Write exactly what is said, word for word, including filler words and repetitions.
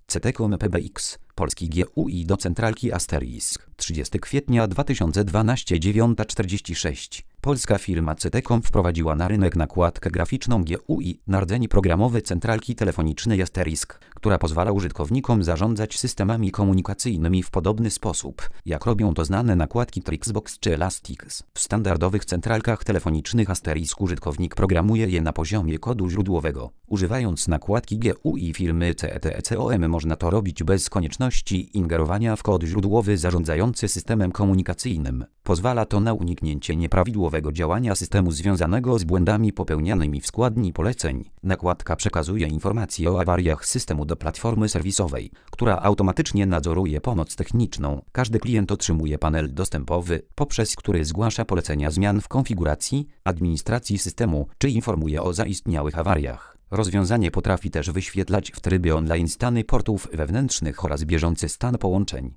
Cetecom P B X, polski G U I do centralki Asterisk, trzydziestego kwietnia dwa tysiące dwunastego, dziewiąta czterdzieści sześć. Polska firma Cetecom wprowadziła na rynek nakładkę graficzną G U I na rdzeń programowy centralki telefonicznej Asterisk, która pozwala użytkownikom zarządzać systemami komunikacyjnymi w podobny sposób, jak robią to znane nakładki Trixbox czy Elastix. W standardowych centralkach telefonicznych Asterisk użytkownik programuje je na poziomie kodu źródłowego. Używając nakładki G U I firmy Cetecom można to robić bez konieczności ingerowania w kod źródłowy zarządzający systemem komunikacyjnym. Pozwala to na uniknięcie nieprawidłowego działania systemu związanego z błędami popełnianymi w składni poleceń. Nakładka przekazuje informacje o awariach systemu do platformy serwisowej, która automatycznie nadzoruje pomoc techniczną. Każdy klient otrzymuje panel dostępowy, poprzez który zgłasza polecenia zmian w konfiguracji, administracji systemu, czy informuje o zaistniałych awariach. Rozwiązanie potrafi też wyświetlać w trybie online stany portów wewnętrznych oraz bieżący stan połączeń.